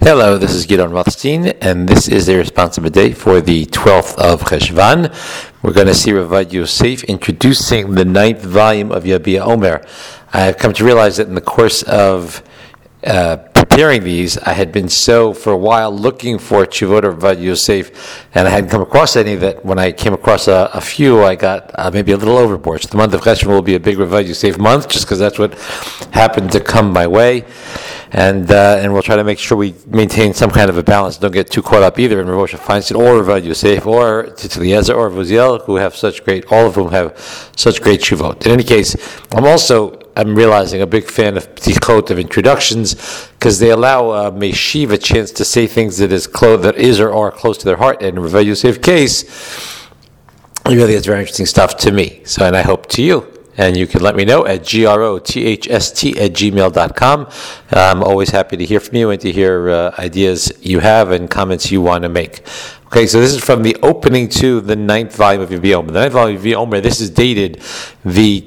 Hello, this is Gidon Rothstein, and this is a responsible day for the 12th of Cheshvan. We're going to see Ravad Yosef introducing the 9th volume of Yabia Omer. I have come to realize that in the course of preparing these, I had been for a while looking for Tshuvot of Ravad Yosef, and I hadn't come across any that when I came across a few, I got maybe a little overboard. So the month of Cheshvan will be a big Ravad Yosef month, just because that's what happened to come my way. And we'll try to make sure we maintain some kind of a balance. Don't get too caught up either in Rav Moshe Feinstein or Ravad Yosef or Tzitz Eliezer or Voziel, all of whom have such great shuvot. In any case, I'm realizing a big fan of ptichot, of introductions, because they allow Meshiv a chance to say things that is or are close to their heart. And in Ravad Yosef's case, it really is very interesting stuff to me. And I hope to you. And you can let me know at grothst@gmail.com. I'm always happy to hear from you and to hear ideas you have and comments you want to make. Okay, so this is from the opening to the 9th volume of Yabia Omer. The 9th volume of Yabia Omer, this is dated the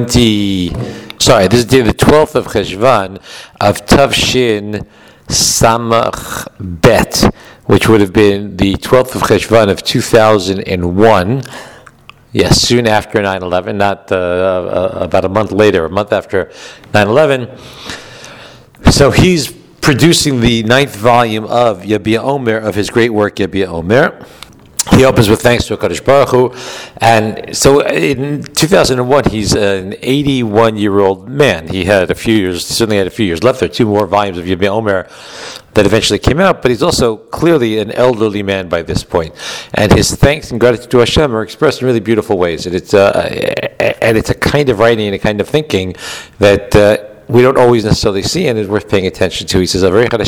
12th of Cheshvan of Tavshin Samach Bet, which would have been the 12th of Cheshvan of 2001. Yes, soon after 9/11, not about a month after 9/11. So he's producing the 9th volume of Yabia Omer, of his great work, Yabia Omer. He opens with thanks to HaKadosh Baruch Hu. And so in 2001, he's an 81-year-old man. He certainly had a few years left. There are 2 more volumes of Yabia Omer that eventually came out, but he's also clearly an elderly man by this point. And his thanks and gratitude to Hashem are expressed in really beautiful ways. And it's a kind of writing and a kind of thinking that we don't always necessarily see and is worth paying attention to. He says, I want to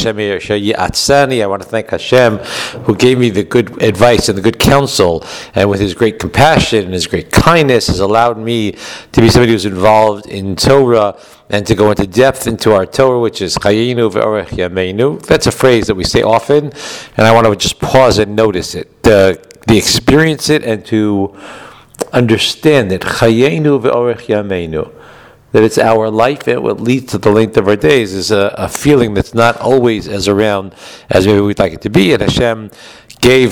thank Hashem who gave me the good advice and the good counsel, and with his great compassion and his great kindness has allowed me to be somebody who's involved in Torah and to go into depth into our Torah, which is Chayenu ve'orech yameinu. That's a phrase that we say often, and I want to just pause and notice it, to experience it and to understand it. Chayenu ve'orech yameinu. That it's our life and what leads to the length of our days is a feeling that's not always as around as maybe we'd like it to be. And Hashem gave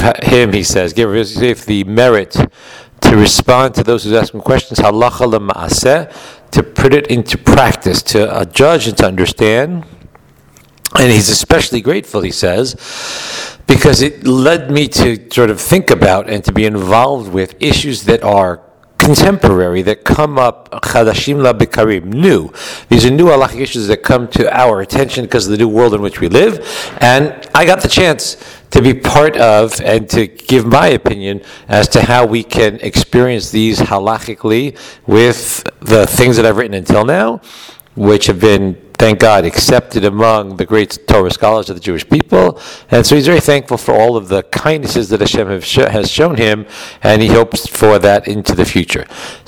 Yosef the merit to respond to those who ask him questions, halacha l'ma'aseh, to put it into practice, to judge and to understand. And he's especially grateful, he says, because it led me to sort of think about and to be involved with issues that are contemporary, that come up, chadashim la bikarim, new. These are new halachic issues that come to our attention because of the new world in which we live. And I got the chance to be part of and to give my opinion as to how we can experience these halachically with the things that I've written until now, which have been, thank God, accepted among the great Torah scholars of the Jewish people. And so he's very thankful for all of the kindnesses that Hashem has shown him, and he hopes for that into the future.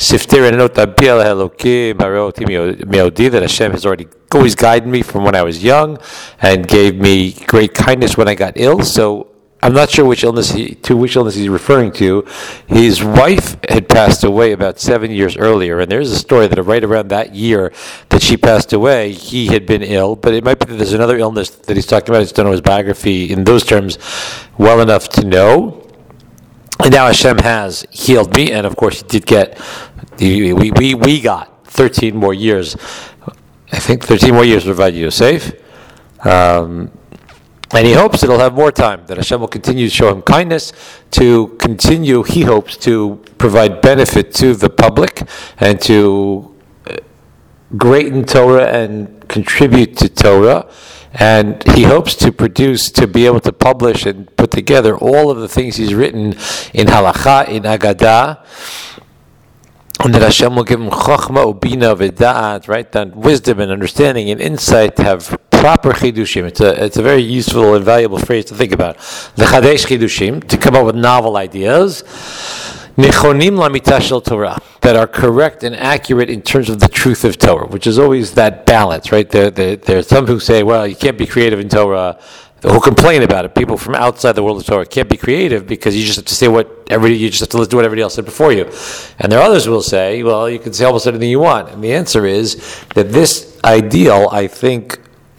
That Hashem has always guided me from when I was young and gave me great kindness when I got ill. So I'm not sure which illness he's referring to. His wife had passed away about 7 years earlier, and there's a story that right around that year that she passed away, he had been ill, but it might be that there's another illness that he's talking about. I just don't know his biography in those terms well enough to know. And now Hashem has healed me, and of course we got 13 more years. I think 13 more years with Ravad Yosef. And he hopes that he'll have more time, that Hashem will continue to show him kindness, he hopes to provide benefit to the public and to greaten Torah and contribute to Torah. And he hopes to be able to publish and put together all of the things he's written in Halacha, in Agadah, and that Hashem will give him chokhmah, ubina, v'da'at, right? That wisdom and understanding and insight to have proper chidushim. It's a very useful and valuable phrase to think about. Lechadesh chidushim, to come up with novel ideas. Nechonim lamitah shel Torah, that are correct and accurate in terms of the truth of Torah, which is always that balance, right? There's some who say, well, you can't be creative in Torah, who complain about it. People from outside the world of Torah can't be creative because you just have to say you just have to do what everybody else said before you. And there are others who will say, well, you can say almost anything you want. And the answer is that this ideal, I think,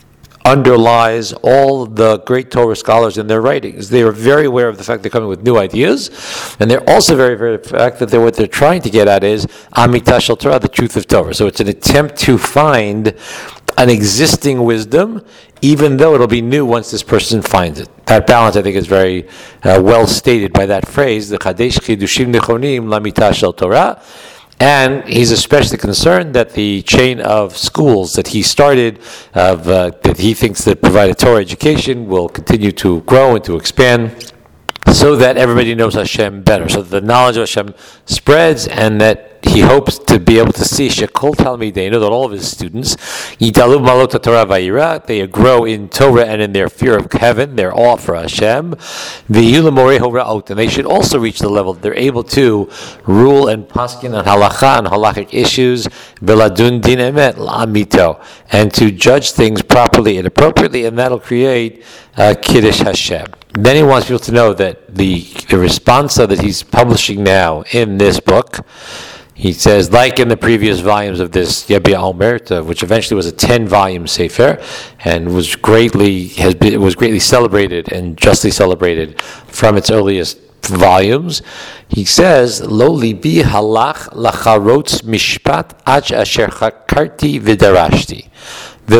underlies all the great Torah scholars in their writings. They are very aware of the fact they're coming with new ideas, and they're also very, very the fact that what they're trying to get at is Amitah Shel Torah, the truth of Torah. So it's an attempt to find an existing wisdom, even though it'll be new once this person finds it. That balance, I think, is very well stated by that phrase, the Chadesh Chidushim Nechonim Lamitah Shel Torah. And he's especially concerned that the chain of schools that he started, that he thinks that provide a Torah education, will continue to grow and to expand, so that everybody knows Hashem better, so that the knowledge of Hashem spreads, and that he hopes to be able to see Shekol Talmidei, that all of his students, Yitalu Malot Torah Vayira, they grow in Torah and in their fear of heaven, their awe for Hashem, V'yilu Morei Horaot, and they should also reach the level that they're able to rule and paskin on halacha and halachic issues, V'ladun din emet la'amito, and to judge things properly and appropriately, and that'll create Kiddush Hashem. Then he wants people to know that the responsa that he's publishing now in this book, he says, like in the previous volumes of this Yebia Omer, which eventually was a 10-volume sefer, and was greatly celebrated and justly celebrated from its earliest volumes. He says, Lo libi halach lacharotz mishpat ach asher chakarti v'darashti. I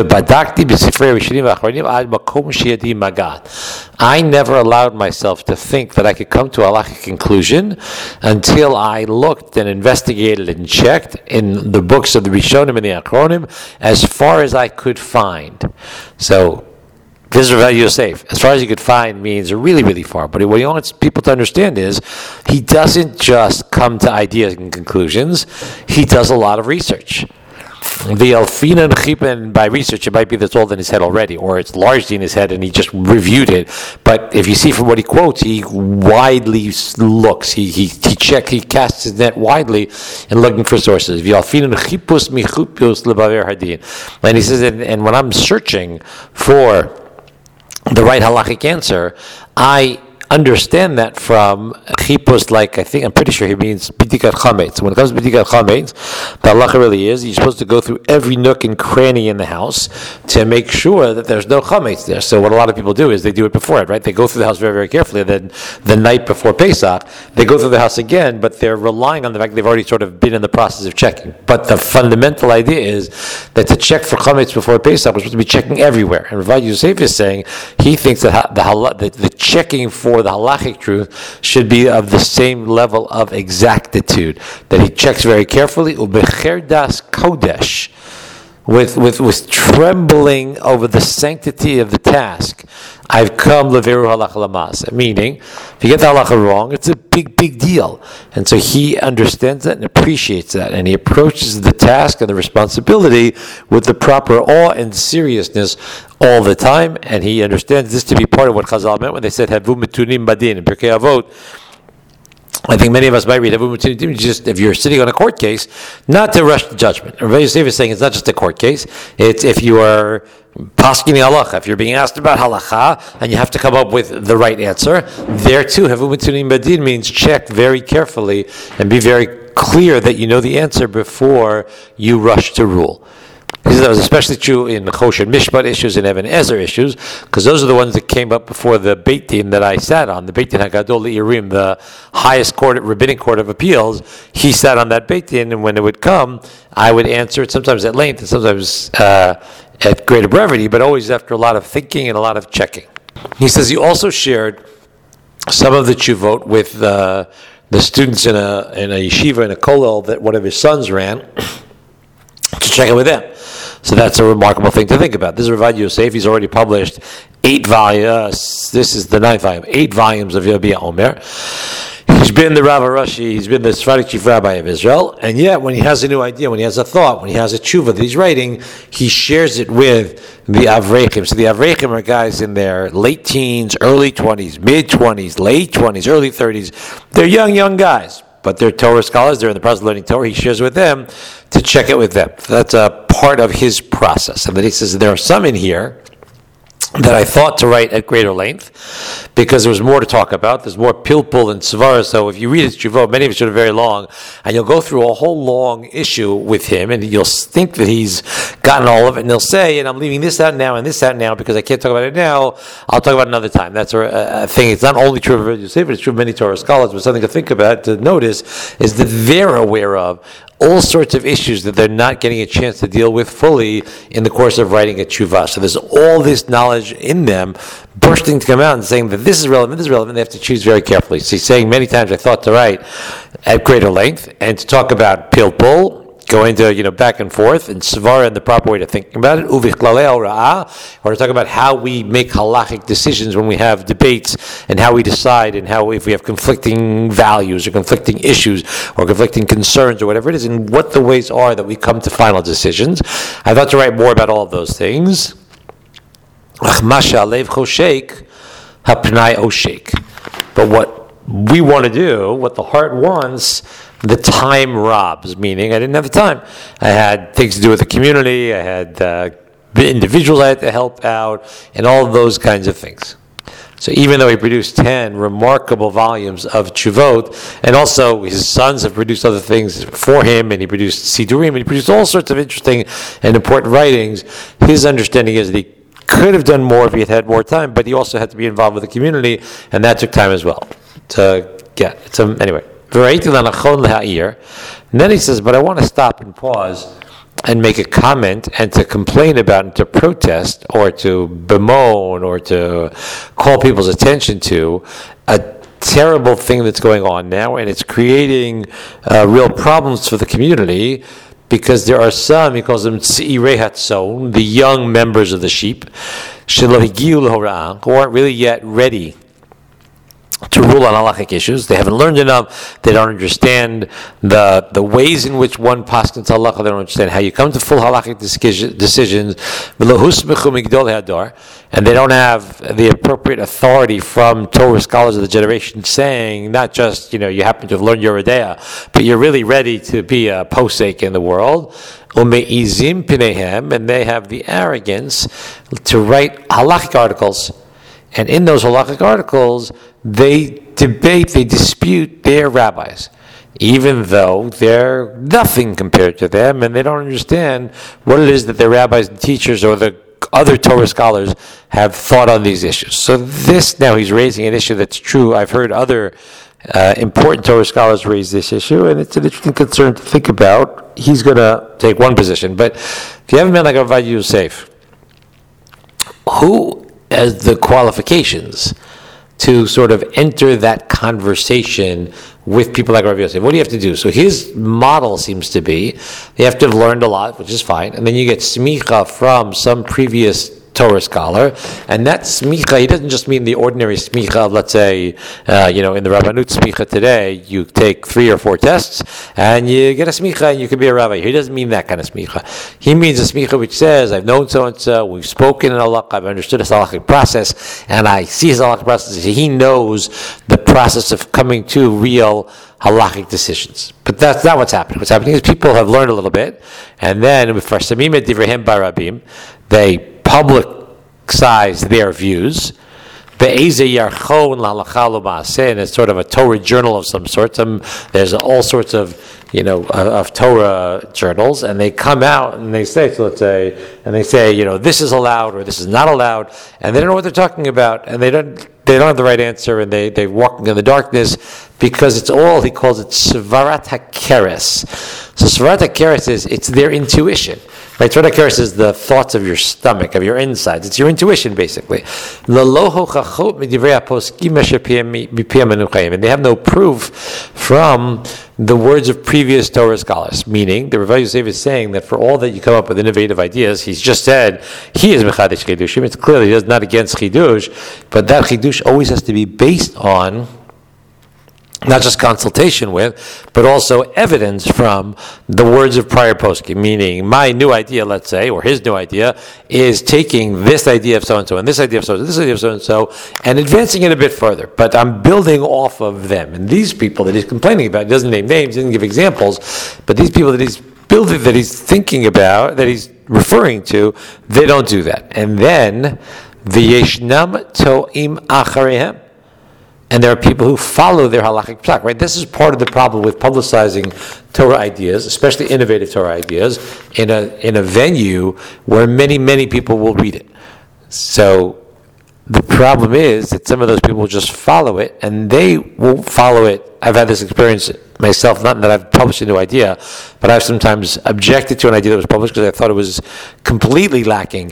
never allowed myself to think that I could come to a halachic conclusion until I looked and investigated and checked in the books of the Rishonim and the Achronim as far as I could find. So, this is Rav Yosef. As far as you could find means really, really far. But what he wants people to understand is he doesn't just come to ideas and conclusions. He does a lot of research. The Alfina and Chippen, by research, it might be that's all in his head already, or it's largely in his head and he just reviewed it. But if you see from what he quotes, he widely looks. He casts his net widely in looking for sources. And he says, and when I'm searching for the right halachic answer, I understand that from chipus, I'm pretty sure he means b'dikat chametz. So when it comes to b'dikat chametz, the halacha really is you're supposed to go through every nook and cranny in the house to make sure that there's no chametz there. So what a lot of people do is they do it before it, right? They go through the house very, very carefully. Then the night before Pesach, they go through the house again, but they're relying on the fact they've already sort of been in the process of checking. But the fundamental idea is that to check for chametz before Pesach, we're supposed to be checking everywhere. And Rav Yosef is saying he thinks that the checking for the halachic truth should be of the same level of exactitude, that he checks very carefully, ubecherdas kodesh, with trembling over the sanctity of the task. I've come leveru halacha lamasa, meaning if you get the halacha wrong, it's a big, big deal. And so he understands that and appreciates that, and he approaches the task and the responsibility with the proper awe and seriousness all the time, and he understands this to be part of what Chazal meant when they said Havu Mitunim Badin in Pirkei Avot. I think many of us might read Havu Mitunim just if you're sitting on a court case, not to rush to judgment. Rav Yosef is saying it's not just a court case, it's if you are paskin halacha, if you're being asked about halacha and you have to come up with the right answer, there too, Havu Mitunim Badin means check very carefully and be very clear that you know the answer before you rush to rule. That was especially true in the Choshen Mishpat issues and Even Ezer issues, because those are the ones that came up before the Beit Din that I sat on, the Beit Din HaGadol L'Irim, the highest court, rabbinic court of appeals. He sat on that Beit Din, and when it would come, I would answer it sometimes at length and sometimes at greater brevity, but always after a lot of thinking and a lot of checking. He says he also shared some of the tshuvot with the students in a yeshiva, in a kollel that one of his sons ran, to check it with them. So that's a remarkable thing to think about. This is Rav Yosef. He's already published 8 volumes. This is the 9th volume. 8 volumes of Yebia Omer. He's been the Rav Rashi. He's been the Sephardic chief rabbi of Israel. And yet, when he has a new idea, when he has a thought, when he has a tshuva that he's writing, he shares it with the Avrechim. So the Avrechim are guys in their late teens, early 20s, mid-20s, late 20s, early 30s. They're young guys. But they're Torah scholars, they're in the process of learning Torah. He shares with them to check it with them. So that's a part of his process. And then he says, there are some in here that I thought to write at greater length, because there was more to talk about. There's more pilpul and svara. So if you read his tshuvot, many of it are very long, and you'll go through a whole long issue with him, and you'll think that he's gotten all of it, and he'll say, and I'm leaving this out now and this out now because I can't talk about it now. I'll talk about it another time. That's a thing. It's not only true of Rabbi Yosef, it's true of many Torah scholars, but something to think about, to notice, is that they're aware of all sorts of issues that they're not getting a chance to deal with fully in the course of writing a tshuva. So there's all this knowledge in them bursting to come out and saying that this is relevant, they have to choose very carefully. So he's saying many times, I thought to write at greater length and to talk about pilpul, going to, back and forth, and svara in the proper way to think about it, uvichlale ra'ah, or to talk about how we make halachic decisions when we have debates, and how we decide, and how if we have conflicting values, or conflicting issues, or conflicting concerns, or whatever it is, and what the ways are that we come to final decisions. I thought to write more about all of those things. But what we want to do, what the heart wants, the time robs, meaning I didn't have the time. I had things to do with the community, I had the individuals I had to help out, and all of those kinds of things. So even though he produced 10 remarkable volumes of Tshuvot, and also his sons have produced other things for him, and he produced Sidurim, and he produced all sorts of interesting and important writings, his understanding is that he could have done more if he had had more time, but he also had to be involved with the community, and that took time as well to get. So anyway, and then he says, but I want to stop and pause and make a comment and to complain about and to protest or to bemoan or to call people's attention to a terrible thing that's going on now, and it's creating real problems for the community, because there are some, he calls them tzirei hatzon, the young members of the sheep, shelo higiu l'hora'ah, who aren't really yet ready to rule on halachic issues. They haven't learned enough. They don't understand the ways in which one paskins halacha. They don't understand how you come to full halachic decisions. And they don't have the appropriate authority from Torah scholars of the generation saying, not just, you happen to have learned your Yeridea, but you're really ready to be a posek in the world. And they have the arrogance to write halachic articles. And in those halachic articles, they dispute their rabbis, even though they're nothing compared to them, and they don't understand what it is that their rabbis and teachers or the other Torah scholars have thought on these issues. So now he's raising an issue that's true. I've heard other important Torah scholars raise this issue, and it's an interesting concern to think about. He's going to take one position, but if you have a man like Rav Yosef, who has the qualifications to sort of enter that conversation with people like Rav Yosef? What do you have to do? So his model seems to be, you have to have learned a lot, which is fine, and then you get smicha from some previous Torah scholar, and that smicha, he doesn't just mean the ordinary smicha of, let's say, in the Rabbanut smicha today, you take 3 or 4 tests, and you get a smicha, and you can be a rabbi. He doesn't mean that kind of smicha. He means a smicha which says, I've known so-and-so, we've spoken in halakha, I've understood his halakhic process, and I see his halakhic process. He knows the process of coming to real halachic decisions. But that's not what's happening. What's happening is people have learned a little bit, and then, they publicize their views. And it's sort of a Torah journal of some sort. There's all sorts of Torah journals, and they come out and they say, this is allowed or this is not allowed, and they don't know what they're talking about, and they don't have the right answer, and they're walking in the darkness, because it's all, he calls it svarat hakeres. So svarat hakeres it's their intuition. Right, Svarat hakeres is the thoughts of your stomach, of your insides. It's your intuition, basically. And they have no proof from the words of previous Torah scholars. Meaning, the Rav Yosef is saying that for all that you come up with innovative ideas, he's just said he is mechadesh chidushim. It's clearly he is not against chidush, but that chidush always has to be based on not just consultation with, but also evidence from the words of prior poskim. Meaning, my new idea, let's say, or his new idea, is taking this idea of so-and-so, and this idea of so-and-so, this idea of so-and-so, and advancing it a bit further. But I'm building off of them. And these people that he's complaining about, he doesn't name names, he doesn't give examples, but these people that he's building, that he's thinking about, that he's referring to, they don't do that. And then, v'yeshnam to'im acharehem. and there are people who follow their halachic psak, right? This is part of the problem with publicizing Torah ideas, especially innovative Torah ideas, in a venue where many people will read it. So the problem is that some of those people will just follow it, and they won't follow it. I've had this experience myself, not that I've published a new idea, but I've sometimes objected to an idea that was published because I thought it was completely lacking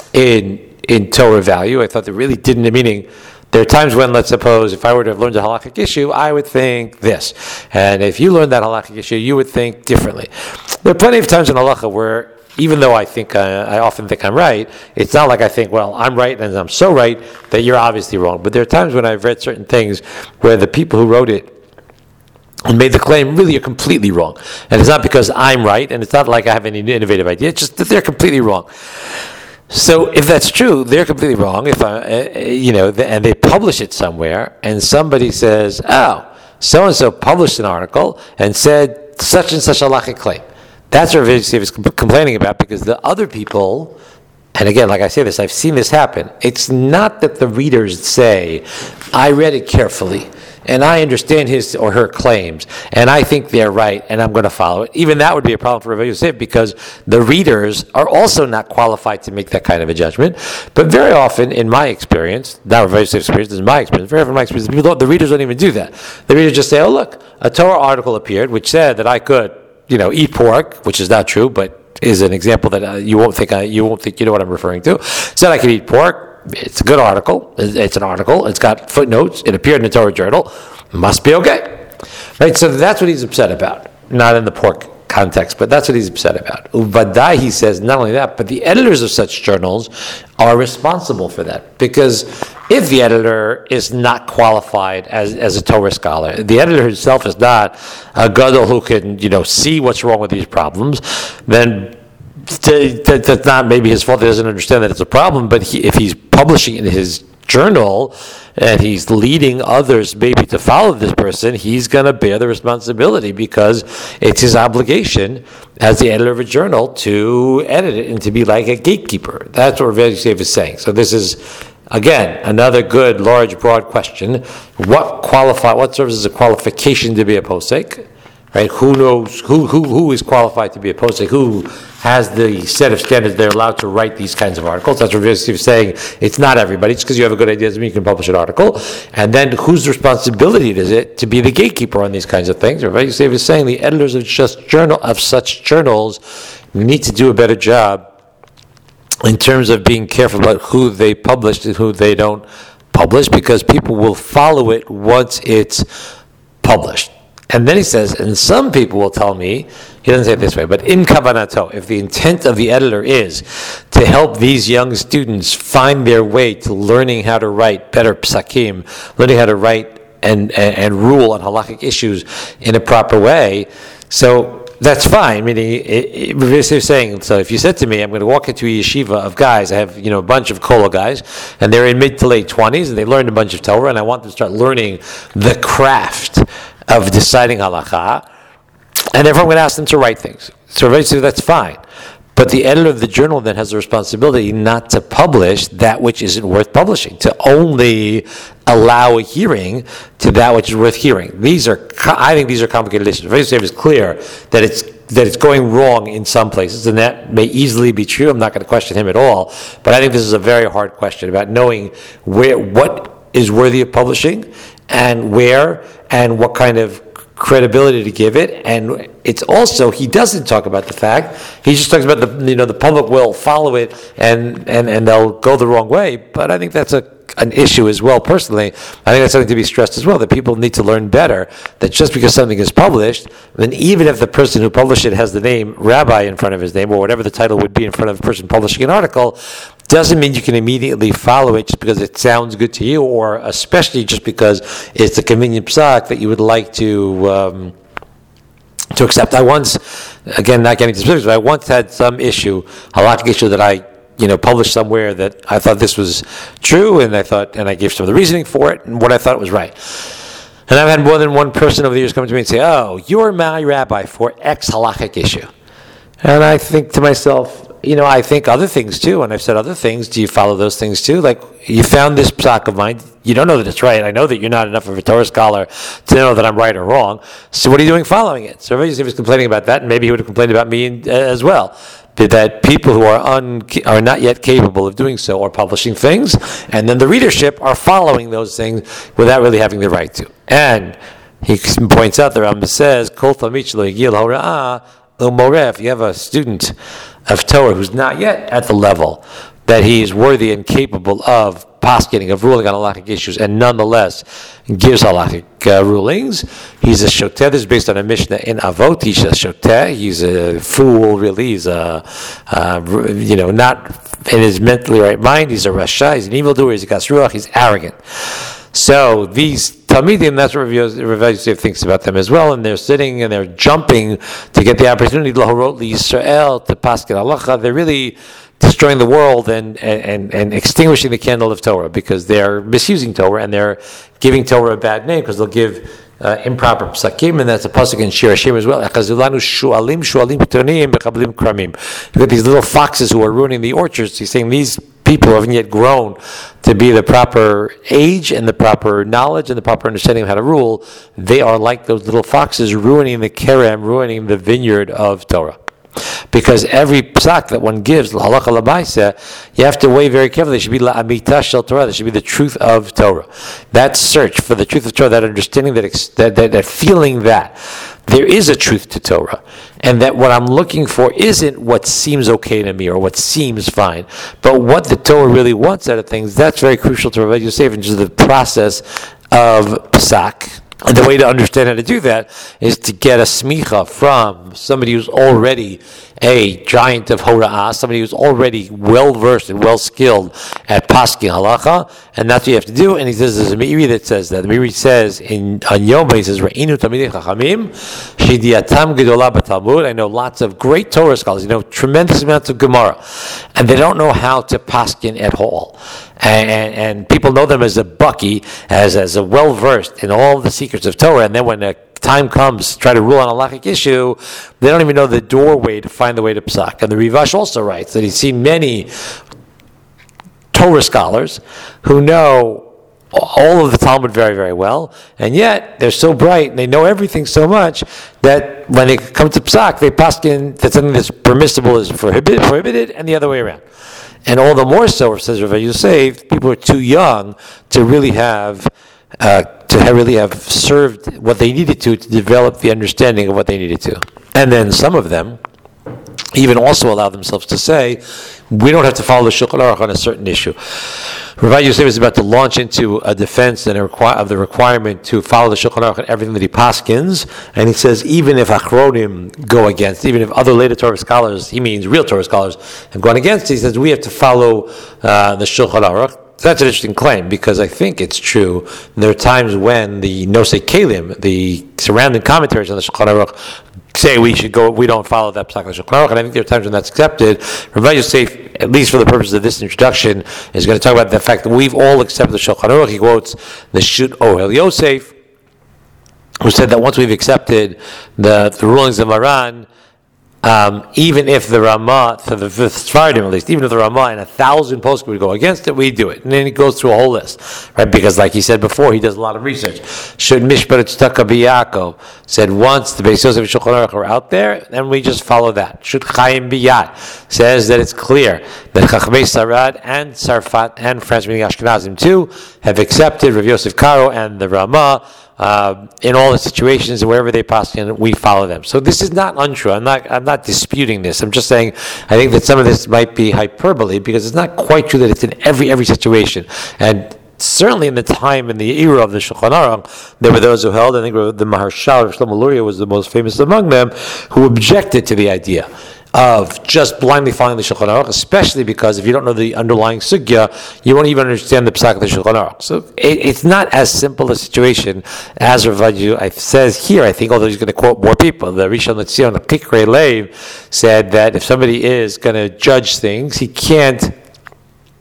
in Torah value. I thought it really didn't, meaning there are times when, let's suppose, if I were to have learned a halachic issue, I would think this. And if you learned that halachic issue, you would think differently. There are plenty of times in halacha where, even though I often think I'm right, it's not like I think, well, I'm right and I'm so right that you're obviously wrong. But there are times when I've read certain things where the people who wrote it and made the claim really are completely wrong. And it's not because I'm right, and it's not like I have any innovative idea, it's just that they're completely wrong. So if that's true, they're completely wrong. If and they publish it somewhere, and somebody says, "Oh, so and so published an article and said such and such a halachic claim." That's what Rav Yosef is complaining about, because the other people, and again, like I say this, I've seen this happen. It's not that the readers say, "I read it carefully, and I understand his or her claims, and I think they're right, and I'm going to follow it." Even that would be a problem for Rav Yosef, because the readers are also not qualified to make that kind of a judgment. But very often, in my experience, not Rav Yosef's experience, this is my experience, very often in my experience, the readers don't even do that. The readers just say, "Oh, look, a Torah article appeared which said that I could, eat pork," which is not true, but is an example that you won't think you know what I'm referring to. Said I could eat pork. It's a good article. It's an article. It's got footnotes. It appeared in the Torah journal. Must be okay, right? So that's what he's upset about. Not in the pork context, but that's what he's upset about. Uvadai, he says, not only that, but the editors of such journals are responsible for that, because if the editor is not qualified as a Torah scholar, the editor himself is not a gadol who can see what's wrong with these problems, then that's not maybe his fault. He doesn't understand that it's a problem. But if he's publishing in his journal and he's leading others maybe to follow this person, he's going to bear the responsibility, because it's his obligation as the editor of a journal to edit it and to be like a gatekeeper. That's what Rav Yosef is saying. So this is, again, another good, large, broad question. What serves as a qualification to be a posek? Right? Who knows who is qualified to be a posek? Who has the set of standards they're allowed to write these kinds of articles? That's what Rav Yosef is saying. It's not everybody. Just because you have a good idea doesn't mean you can publish an article. And then whose responsibility is it to be the gatekeeper on these kinds of things? Rav Yosef is saying the editors of such journals need to do a better job in terms of being careful about who they publish and who they don't publish, because people will follow it once it's published. And then he says, and some people will tell me, he doesn't say it this way, but in kavanato, if the intent of the editor is to help these young students find their way to learning how to write better psakim, learning how to write and rule on halakhic issues in a proper way, so that's fine. Meaning, they're saying, so if you said to me, I'm going to walk into a yeshiva of guys, I have a bunch of kola guys, and they're in mid to late 20s, and they learned a bunch of Torah, and I want them to start learning the craft of deciding halacha, and therefore I'm going to ask them to write things. So basically that's fine. But the editor of the journal then has the responsibility not to publish that which isn't worth publishing, to only allow a hearing to that which is worth hearing. I think these are complicated issues. Rav Yosef is clear that it's going wrong in some places, and that may easily be true. I'm not going to question him at all, but I think this is a very hard question about knowing what is worthy of publishing, and where, and what kind of credibility to give it. And it's also, he doesn't talk about the fact, he just talks about the public will follow it and they'll go the wrong way. But I think that's an issue as well. Personally, I think that's something to be stressed as well, that people need to learn better, that just because something is published, then even if the person who published it has the name rabbi in front of his name, or whatever the title would be in front of the person publishing an article, doesn't mean you can immediately follow it just because it sounds good to you, or especially just because it's a convenient psak that you would like to accept. I once, again, not getting into specifics, but I once had some issue, halakhic issue that I published somewhere that I thought this was true, and I gave some of the reasoning for it and what I thought was right. And I've had more than one person over the years come to me and say, "Oh, you're my rabbi for X halakhic issue." And I think to myself, I think other things too, and I've said other things. Do you follow those things too? Like, you found this psak of mine. You don't know that it's right. I know that you're not enough of a Torah scholar to know that I'm right or wrong. So what are you doing following it? So Rav Yosef was complaining about that, and maybe he would have complained about me as well. That people who are not yet capable of doing so are publishing things, and then the readership are following those things without really having the right to. And he points out, the Rambam says, Kol Talmid shelo hagil hora'ah u'moreh. If you have a student of Torah who's not yet at the level that he is worthy and capable of paskening, of ruling on halachic issues, and nonetheless gives halachic rulings, he's a shoteh. This is based on a Mishnah in Avot. He's a shoteh. He's a fool, really. He's not in his mentally right mind. He's a rasha. He's an evildoer. He's a gasruach. He's arrogant. So these Talmidim, that's what Rav Yosef thinks about them as well, and they're sitting and they're jumping to get the opportunity, Lahorot Yisrael, to paskin halacha. They're really destroying the world and extinguishing the candle of Torah, because they're misusing Torah and they're giving Torah a bad name, because they'll give improper psakim, and that's a pasuk in Shir Hashem as well. Look at these little foxes who are ruining the orchards. He's saying these people haven't yet grown to be the proper age and the proper knowledge and the proper understanding of how to rule. They are like those little foxes ruining the kerem, ruining the vineyard of Torah. Because every psak that one gives, halacha l'maaseh, you have to weigh very carefully. There should be la'amita shel Torah. There should be the truth of Torah. That search for the truth of Torah, that understanding, that feeling that there is a truth to Torah, and that what I'm looking for isn't what seems okay to me or what seems fine, but what the Torah really wants out of things. That's very crucial to Rav Yosef, and just the process of psak. And the way to understand how to do that is to get a smicha from somebody who's already a giant of hora'ah, somebody who's already well-versed and well-skilled at paskin halacha, and that's what you have to do. And he says, there's a Meiri that says that. The Meiri says, on Yoma, he says, Re'inu Talmidei Chachamim, Shediatam Gedolah b'Talmud. I know lots of great Torah scholars, tremendous amounts of Gemara, and they don't know how to paskin at all. And people know them as a bucky, as a well-versed in all the secrets of Torah, and then when the time comes to try to rule on a halachic issue, they don't even know the doorway to find the way to psak. And the Rivash also writes that he's seen many Torah scholars who know all of the Talmud very, very well, and yet they're so bright and they know everything so much that when they come to psak, they paskin that something that's permissible is prohibited, and the other way around. And all the more so, says Rav Yosef, people are too young to really have served what they needed to develop the understanding of what they needed to. And then some of them even also allow themselves to say, we don't have to follow the Shulchan Aruch on a certain issue. Rav Yosef is about to launch into a defense of the requirement to follow the Shulchan Aruch and everything that he paskins, and he says even if Achronim go against, even if other later Torah scholars, he means real Torah scholars, have gone against, he says we have to follow the Shulchan Aruch. That's an interesting claim, because I think it's true. There are times when the Nosei Kelim, the surrounding commentaries on the Shulchan Aruch, say we don't follow that psak of Shulchan Aruch, and I think there are times when that's accepted. Rav Yosef, at least for the purpose of this introduction, is going to talk about the fact that we've all accepted the Shulchan Aruch. He quotes the Shut Ohel Yosef, who said that once we've accepted the rulings of Maran, even if the Ramah, for the Sfardim at least, even if the Ramah and 1,000 poskim would go against it, we do it. And then he goes through a whole list, right? Because like he said before, he does a lot of research. Should Mishpat Tzedakah B'Yaakov said once the Beis Yosef and Shulchan Aruch are out there, then we just follow that. Should Chaim Biyat says that it's clear that Chachmei Sarad and Sarfat and France, meaning Ashkenazim too, have accepted Rav Yosef Karo and the Ramah. In all the situations and wherever they pass in, we follow them. So this is not untrue. I'm not disputing this. I'm just saying I think that some of this might be hyperbole, because it's not quite true that it's in every situation. And certainly in the time, in the era of the Shulchan Aruch, there were those who held, I think the Maharshal of Shlomo Luria was the most famous among them, who objected to the idea of just blindly following the Shulchan Aruch, especially because if you don't know the underlying sugya, you won't even understand the psak of the Shulchan Aruch. So it's not as simple a situation as Rav Yosef says here, I think, although he's going to quote more people. The Rishon LeZion, Chikrei Lev, said that if somebody is going to judge things, he can't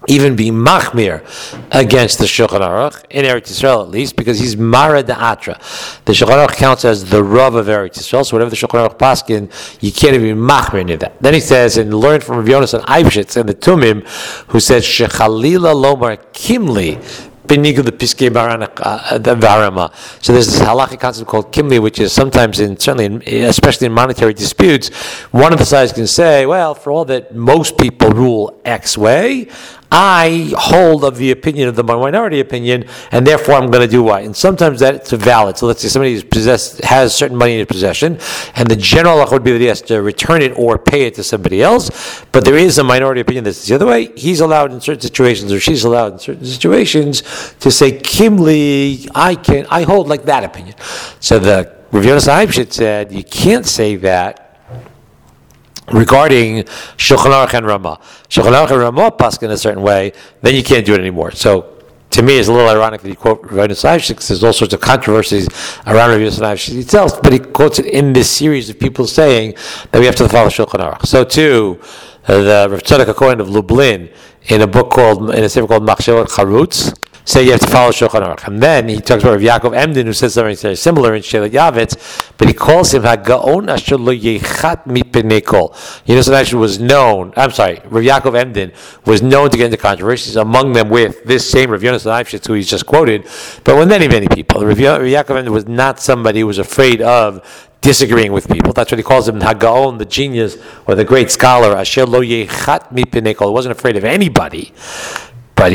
even be machmir against the Shulchan Aruch, in Eretz Yisrael at least, because he's Mara Da'atra. The Shulchan Aruch counts as the Rav of Eretz Yisrael, so whatever the Shulchan Aruch paskin, you can't even be machmir near that. Then he says, and learn from Rav Yonasan Eibshitz and the Tumim, who says, Shechalila Lomar Kimli, Benigul the Piskei Varama. So there's this halachic concept called kimli, which is sometimes, especially in monetary disputes, one of the sides can say, well, for all that most people rule X way, I hold of the opinion of the minority opinion, and therefore I'm going to do Y. And sometimes that's valid. So let's say somebody has certain money in his possession, and the general halacha would be that he has to return it or pay it to somebody else. But there is a minority opinion that's the other way. He's allowed in certain situations, or she's allowed in certain situations, to say kimli. I hold like that opinion. So the Rav Yonasan Eibshitz said you can't say that regarding Shulchan Aruch and Ramah. Shulchan Aruch and Ramah paskin in a certain way, then you can't do it anymore. So, to me, it's a little ironic that he quotes Rav Yonasan Eibshitz, because there's all sorts of controversies around Rav Yonasan Eibshitz himself, but he quotes it in this series of people saying that we have to follow Shulchan Aruch. So, too, the Rav Tzadok HaKohen of Lublin, in a sefer called Machshavot Charutz, say you have to follow Shulchan Aruch. And then he talks about Rav Yaakov Emden, who says something very similar in Shelet Yavetz, but he calls him HaGaon Asher Lo Yechat Mipnei Kol. Yonasan Eibshitz was known, Rav Yaakov Emden was known to get into controversies, among them with this same Rav Yonasan Eibshitz, who he's just quoted, but with many, many people. Rav Yaakov Emden was not somebody who was afraid of disagreeing with people. That's what he calls him, HaGaon, the genius, or the great scholar, Asher Lo Yechat Mipnei Kol. He wasn't afraid of anybody. But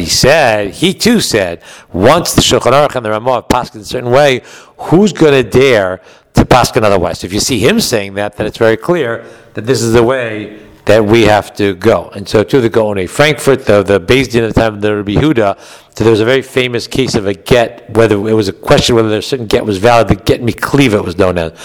he too said, once the Shulchan Aruch and the Ramah have paskin a certain way, who's going to dare to paskin otherwise? So if you see him saying that, then it's very clear that this is the way that we have to go. And so to the Gaonei Frankfurt, the Beis Din at the time of the Rabbi Yehuda, so there was a very famous case of a get, whether it was a question whether a certain get was valid, the get mikliva it was known as.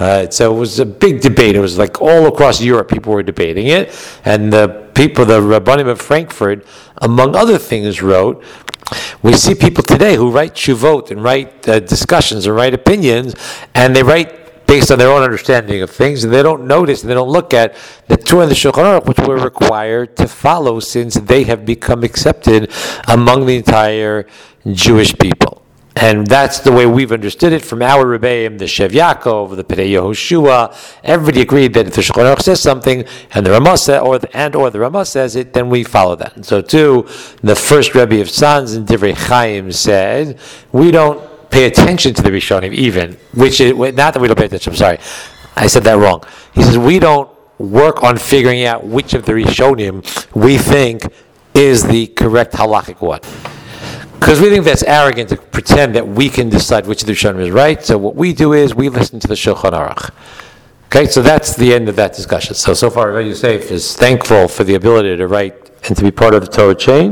So it was a big debate. It was like all across Europe people were debating it, and the Rabbanim of Frankfurt, among other things, wrote, we see people today who write shuvot and write discussions and write opinions, and they write based on their own understanding of things, and they don't notice and they don't look at the Torah and the Shulchan Aruch, which we're required to follow since they have become accepted among the entire Jewish people. And that's the way we've understood it from our Rebbeim, the Shev Yaakov, the Pnei Yehoshua. Everybody agreed that if the Shulchan Aruch says something and the Ramah says, or the Ramah says it, then we follow that. And so too, the first Rebbe of Tzanz in Divrei Chaim said, we don't pay attention to the Rishonim even, which is, not that we don't pay attention, I'm sorry, I said that wrong. He says we don't work on figuring out which of the Rishonim we think is the correct halachic one. Because we think that's arrogant to pretend that we can decide which of the Rishonim is right, so what we do is we listen to the Shulchan Aruch. Okay, so that's the end of that discussion. So far, Rabbi Yosef is thankful for the ability to write and to be part of the Torah chain.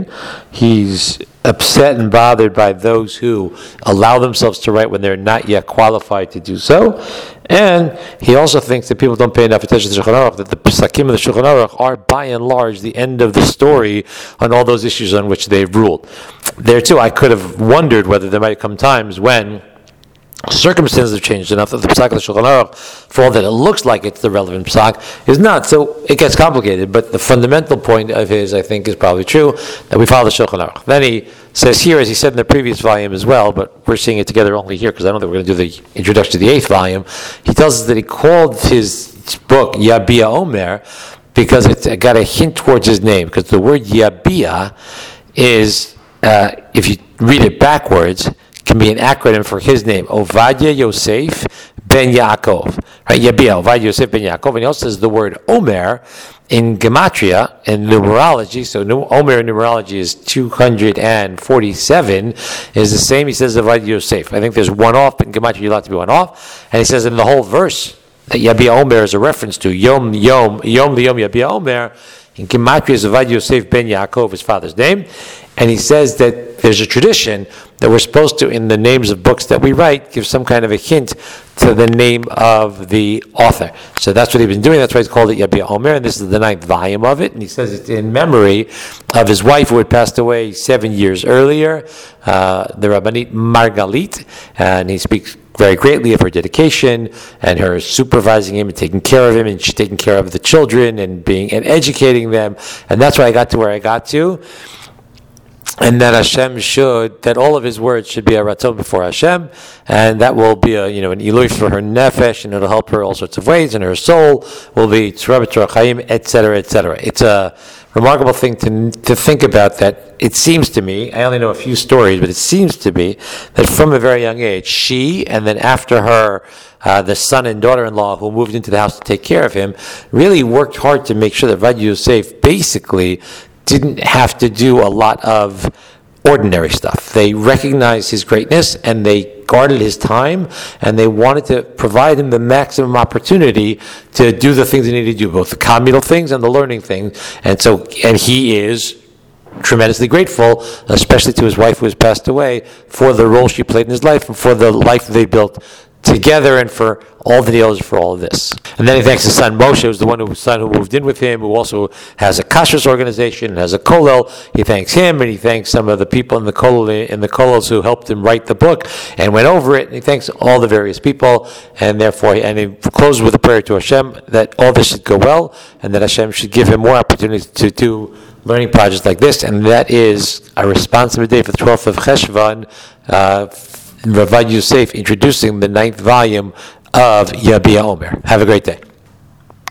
He's upset and bothered by those who allow themselves to write when they're not yet qualified to do so. And he also thinks that people don't pay enough attention to the Shulchan Aruch, that the Pesakim of the Shulchan Aruch are by and large the end of the story on all those issues on which they've ruled. There too, I could have wondered whether there might come times when circumstances have changed enough that the Pesach of the Shulchan Aruch, for all that it looks like it's the relevant Pesach, is not. So it gets complicated, but the fundamental point of his, I think, is probably true, that we follow the Shulchan Aruch. Then he says here, as he said in the previous volume as well, but we're seeing it together only here, because I don't think we're going to do the introduction to the 8th volume, he tells us that he called his book Yabia Omer, because it got a hint towards his name, because the word Yabia is, if you read it backwards, can be an acronym for his name, Ovadia Yosef ben Yaakov. Right? Yabia, Ovadia Yosef ben Yaakov. And he also says the word Omer in Gematria, in numerology. So Omer in numerology is 247, is the same. He says Ovadia Yosef. I think there's one off, but in Gematria you're allowed to be one off. And he says in the whole verse that Yabia Omer is a reference to Yom Yabia Omer. In Gematria is Ovadia Yosef ben Yaakov, his father's name. And he says that there's a tradition that we're supposed to, in the names of books that we write, give some kind of a hint to the name of the author. So that's what he's been doing. That's why he's called it Yabia Omer, and this is the 9th volume of it. And he says it's in memory of his wife who had passed away 7 years earlier, the Rabbanit Margalit, and he speaks very greatly of her dedication and her supervising him and taking care of him, and she's taking care of the children and educating them. And that's why I got to where I got to. and that that all of his words should be a ratzon before Hashem, and that will be an ilui for her nefesh, and it'll help her all sorts of ways, and her soul will be tzra b'torah chaim, etc., etc. It's a remarkable thing to think about. That it seems to me, I only know a few stories, but it seems to me that from a very young age, she, and then after her, the son and daughter-in-law who moved into the house to take care of him, really worked hard to make sure that Ovadia Yosef basically didn't have to do a lot of ordinary stuff. They recognized his greatness, and they guarded his time, and they wanted to provide him the maximum opportunity to do the things he needed to do, both the communal things and the learning things. And he is tremendously grateful, especially to his wife who has passed away, for the role she played in his life and for the life they built together, and for all the deals for all of this. And then he thanks his son Moshe, who's the son who moved in with him, who also has a kashrus organization and has a kollel. He thanks him, and he thanks some of the people in the kollels who helped him write the book and went over it. And he thanks all the various people, and therefore, he closes with a prayer to Hashem that all this should go well, and that Hashem should give him more opportunities to do learning projects like this. And that is a responsibility for the 12th of Cheshvan. Ovadia Yosef introducing the 9th volume of Yabia Omer. Have a great day.